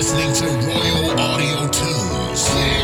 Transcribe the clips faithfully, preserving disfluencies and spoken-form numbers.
listening to Royal Audio Tunes.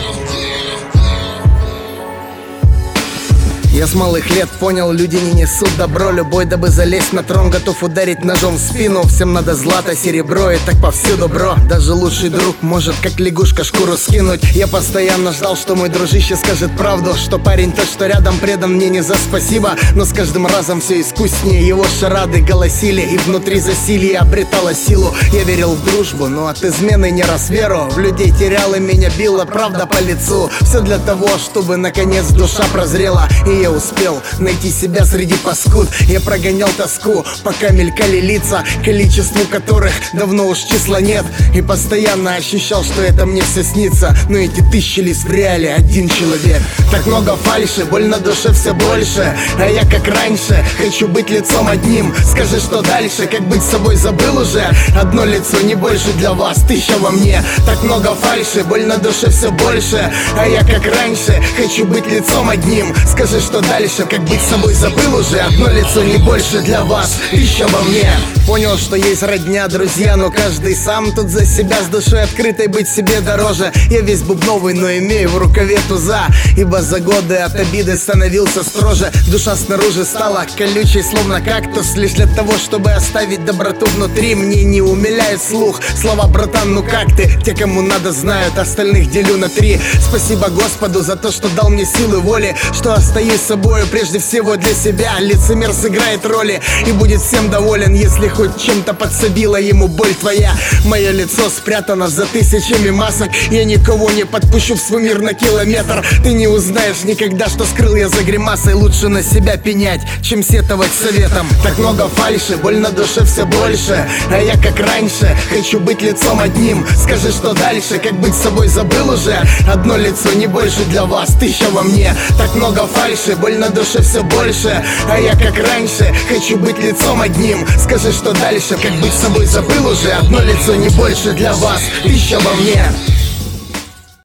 Я с малых лет понял, люди не несут добро. Любой, дабы залезть на трон, готов ударить ножом в спину. Всем надо злато, серебро, и так повсюду, бро. Даже лучший друг может, как лягушка, шкуру скинуть. Я постоянно ждал, что мой дружище скажет правду, что парень тот, что рядом, предан мне не за спасибо. Но с каждым разом все искуснее его шарады голосили, и внутри засилье обретало силу. Я верил в дружбу, но от измены не раз веру. В людей терял, и меня била правда по лицу. Все для того, чтобы наконец душа прозрела, и я успел найти себя среди паскуд. Я прогонял тоску, пока мелькали лица, количеству которых давно уж числа нет. И постоянно ощущал, что это мне все снится. Но эти тысячились в реале один человек. Так много фальши, боль на душе все больше. А я как раньше, хочу быть лицом одним. Скажи, что дальше, как быть собой забыл уже. Одно лицо, не больше для вас, тысяча во мне. Так много фальши, боль на душе все больше. А я как раньше, хочу быть лицом одним. Скажи, что дальше, как быть собой забыл уже. Одно лицо, не больше для вас, тысяча во мне. Понял, что есть родня, друзья, но каждый сам тут за себя. С душой открытой быть себе дороже. Я весь бубновый, но имею в рукаве туза. Ибо за годы от обиды становился строже. Душа снаружи стала колючей, словно кактус. Лишь для того, чтобы оставить доброту внутри. Мне не умиляет слух слова: братан, ну как ты? Те, кому надо, знают, остальных делю на три. Спасибо Господу за то, что дал мне силы воли, что остаюсь собою прежде всего для себя. Лицемер сыграет роли и будет всем доволен, если хоть чем-то подсобила ему боль твоя. Мое лицо спрятано за тысячами масок. Я никого не подпущу в свой мир на километр. Ты не узнаешь никогда, что скрыл я за гримасой. Лучше на себя пенять, чем сетовать советом. Так много фальши, боль на душе все больше. А я как раньше, хочу быть лицом одним. Скажи, что дальше, как быть собой забыл уже. Одно лицо, не больше для вас, тысяча во мне. Так много фальши, боль на душе все больше. А я как раньше, хочу быть лицом одним. Скажи, что дальше, как быть собой забыл уже. Одно лицо, не больше для вас, тысяча во мне.